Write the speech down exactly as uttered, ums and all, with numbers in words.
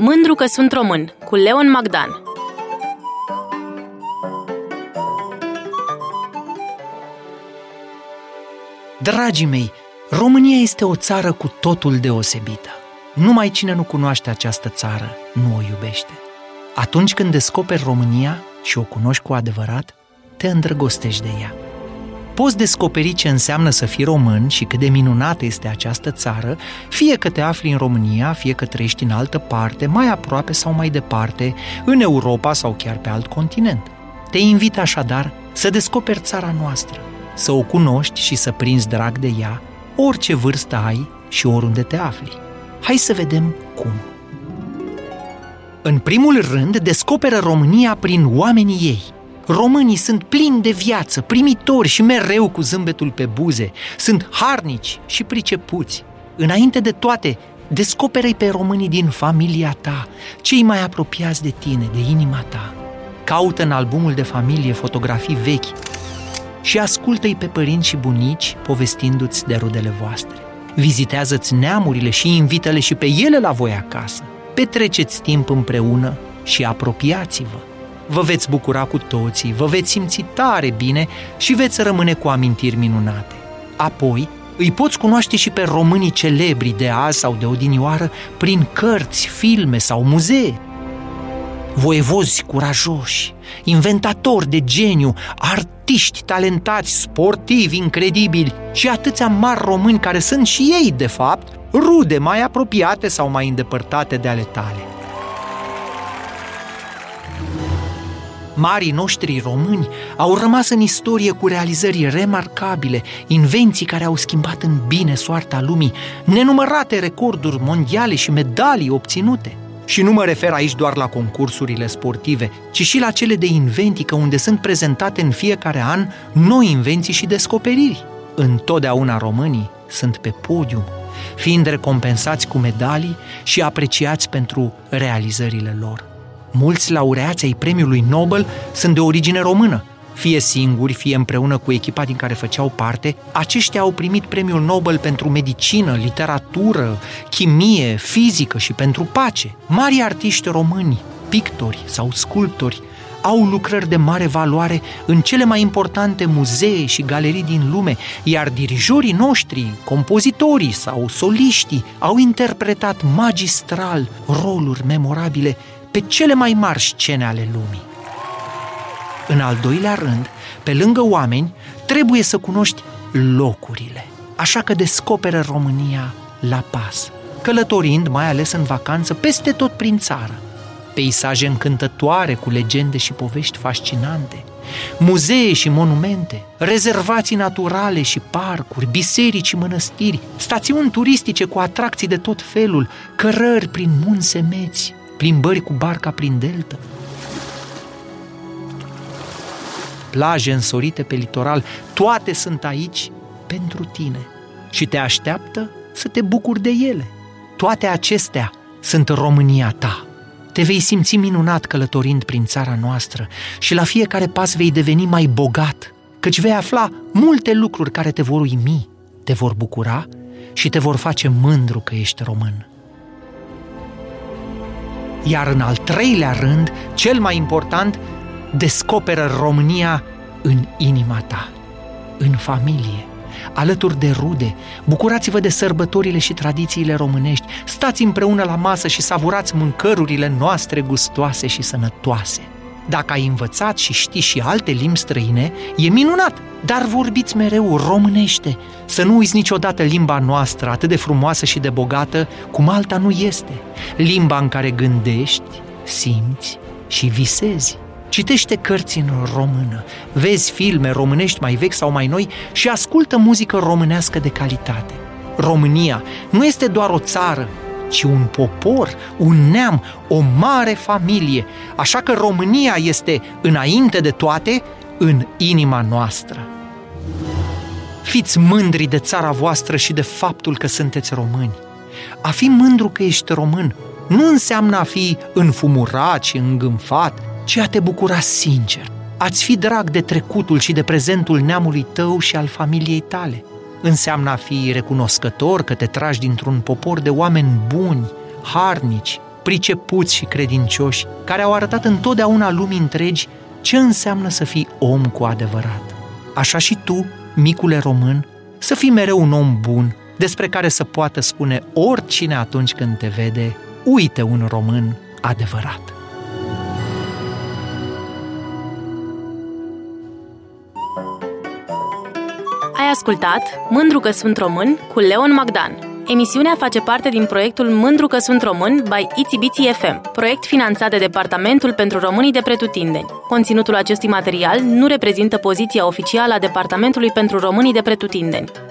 Mândru că sunt român, cu Leon Magdan. Dragii mei, România este o țară cu totul deosebită. Numai cine nu cunoaște această țară nu o iubește. Atunci când descoperi România și o cunoști cu adevărat, te îndrăgostești de ea. Poți descoperi ce înseamnă să fii român și cât de minunată este această țară, fie că te afli în România, fie că trăiești în altă parte, mai aproape sau mai departe, în Europa sau chiar pe alt continent. Te invit așadar să descoperi țara noastră, să o cunoști și să prinzi drag de ea, orice vârstă ai și oriunde te afli. Hai să vedem cum. În primul rând, descoperă România prin oamenii ei. Românii sunt plini de viață, primitori și mereu cu zâmbetul pe buze. Sunt harnici și pricepuți. Înainte de toate, descoperă-i pe românii din familia ta, cei mai apropiați de tine, de inima ta. Caută în albumul de familie fotografii vechi și ascultă-i pe părinți și bunici povestindu-ți de rudele voastre. Vizitează-ți neamurile și invită-le și pe ele la voi acasă. Petreceți timp împreună și apropiați-vă. Vă veți bucura cu toții, vă veți simți tare bine și veți rămâne cu amintiri minunate. Apoi, îi poți cunoaște și pe românii celebri de azi sau de odinioară prin cărți, filme sau muzee. Voievozi curajoși, inventatori de geniu, artiști talentați, sportivi incredibili și atâția mari români care sunt și ei, de fapt, rude mai apropiate sau mai îndepărtate de ale tale. Marii noștri români au rămas în istorie cu realizări remarcabile, invenții care au schimbat în bine soarta lumii, nenumărate recorduri mondiale și medalii obținute. Și nu mă refer aici doar la concursurile sportive, ci și la cele de inventică, unde sunt prezentate în fiecare an noi invenții și descoperiri. Întotdeauna românii sunt pe podium, fiind recompensați cu medalii și apreciați pentru realizările lor. Mulți laureați ai premiului Nobel sunt de origine română. Fie singuri, fie împreună cu echipa din care făceau parte, aceștia au primit premiul Nobel pentru medicină, literatură, chimie, fizică și pentru pace. Mari artiști români, pictori sau sculptori, au lucrări de mare valoare în cele mai importante muzee și galerii din lume, iar dirijorii noștri, compozitorii sau soliștii au interpretat magistral roluri memorabile pe cele mai mari scene ale lumii. În al doilea rând, pe lângă oameni, trebuie să cunoști locurile. Așa că descoperă România la pas, călătorind, mai ales în vacanță, peste tot prin țară. Peisaje încântătoare cu legende și povești fascinante, muzee și monumente, rezervații naturale și parcuri, biserici și mănăstiri, stațiuni turistice cu atracții de tot felul, cărări prin munți semeți, plimbări cu barca prin delta, plaje însorite pe litoral, toate sunt aici pentru tine și te așteaptă să te bucuri de ele. Toate acestea sunt România ta. Te vei simți minunat călătorind prin țara noastră și la fiecare pas vei deveni mai bogat, căci vei afla multe lucruri care te vor uimi, te vor bucura și te vor face mândru că ești român. Iar în al treilea rând, cel mai important, descoperă România în inima ta, în familie, alături de rude. Bucurați-vă de sărbătorile și tradițiile românești, stați împreună la masă și savurați mâncărurile noastre gustoase și sănătoase. Dacă ai învățat și știi și alte limbi străine, e minunat, dar vorbiți mereu românește. Să nu uiți niciodată limba noastră, atât de frumoasă și de bogată, cum alta nu este. Limba în care gândești, simți și visezi. Citește cărți în română, vezi filme românești mai vechi sau mai noi și ascultă muzică românească de calitate. România nu este doar o țară, ci un popor, un neam, o mare familie. Așa că România este, înainte de toate, în inima noastră. Fiți mândri de țara voastră și de faptul că sunteți români. A fi mândru că ești român nu înseamnă a fi înfumurat și îngânfat, ci a te bucura sincer. A-ți fi drag de trecutul și de prezentul neamului tău și al familiei tale. Înseamnă a fi recunoscător că te tragi dintr-un popor de oameni buni, harnici, pricepuți și credincioși, care au arătat întotdeauna lumii întregi ce înseamnă să fii om cu adevărat. Așa și tu, micule român, să fii mereu un om bun, despre care să poată spune oricine atunci când te vede: uite un român adevărat. Ai ascultat Mândru că sunt român cu Leon Magdan. Emisiunea face parte din proiectul Mândru că sunt român by Itsy Bitsy F M, proiect finanțat de Departamentul pentru Românii de Pretutindeni. Conținutul acestui material nu reprezintă poziția oficială a Departamentului pentru Românii de Pretutindeni.